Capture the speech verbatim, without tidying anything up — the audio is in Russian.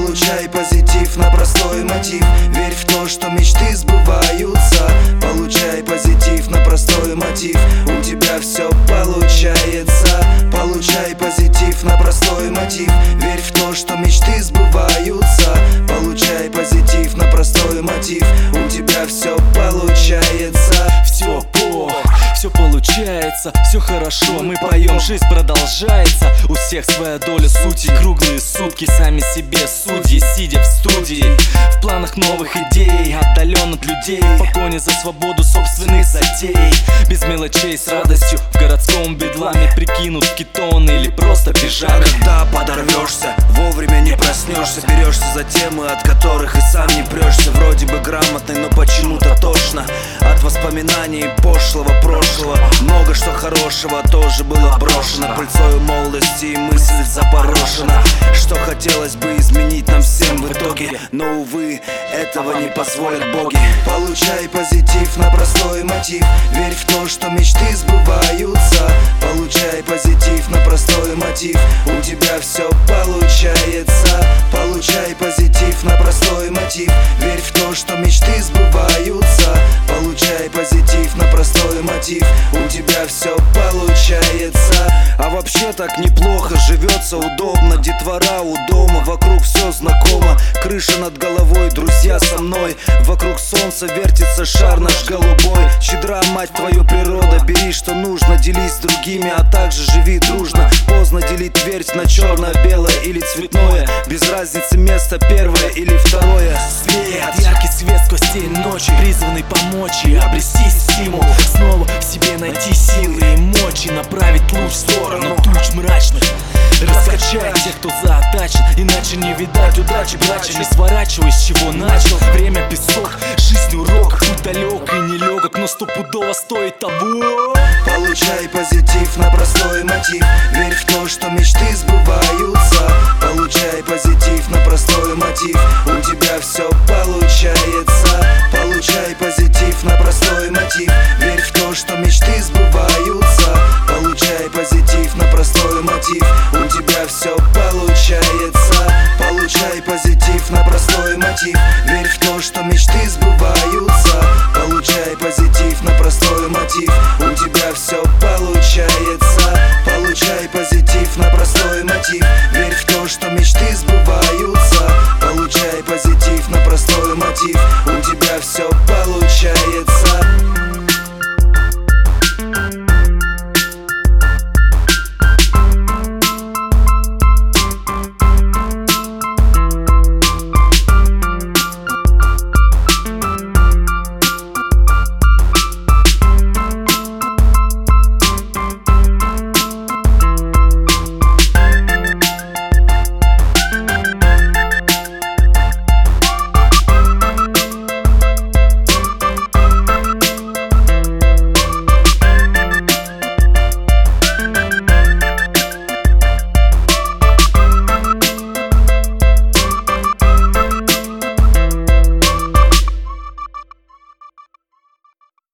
Получай позитив на простой мотив. Верь в то, что мечты сбываются. Получай позитив на простой мотив. У тебя все получается. Получай позитив на простой мотив. Верь в то, что мечты сбываются. Получай позитив на простой мотив. У тебя все получается. Все по, все получается, все хорошо, мы поем, жизнь продолжается. У всех своя доля сути, круглые сутки, сами себе судьи, сидя в студии. В планах новых идей, отдален от людей, в погоне за свободу собственных затей. Без мелочей, с радостью, в городском бедламе прикинут кетон или просто пижамы. Когда подорвешься, вовремя не проснешься. Берешься за темы, от которых и сам не прешься. Вроде бы грамотный, но почему-то тошно от воспоминаний пошлого прошлого. Много что хорошего тоже было брошено пыльцою молодости, и мысль запорошена. Что хотелось бы изменить нам всем в итоге, но, увы, этого не позволят боги. Получай позитив на простой мотив. Верь в то, что мечты сбываются. Получай позитив на простой мотив. У тебя все получается. Получай позитив на простой мотив. Верь в то, что мечты сбываются. Получай позитив на простой мотив. У тебя все получается. А вообще так неплохо живется, удобно. Детвора у дома, вокруг все знакомо. Крыша над головой, друзья со мной. Вокруг солнца вертится шар наш голубой. Щедра, мать, твою природа, бери что нужно. Делись с другими, а также живи дружно. Поздно делить твердь на черное, белое или цветное. Без разницы место первое или второе. Свет, яркий свет сквозь тень ночи, призванный помочь и обрести стимул. Снова в себе найти силы и мочи, направить луч в сторону туч мрачных. Раскачай тех, кто заотачен, иначе не видать удачи. Плача, не сворачивай, с чего начал. Время песок, жизнь урок, путь далек и нелегок, но стопудово стоит того. Получай позитив на простой мотив. Верь в то, что мечты сбываются. Получай позитив на простой мотив. У тебя все получается. Получай позитив на простой мотив. Верь в то, что мечты сбываются. Получай позитив на простой мотив. У тебя все получается. Получай позитив на простой мотив. Верь в то, что мечты сбываются. Получай позитив на простой мотив. У тебя все получается. Получай позитив на простой мотив.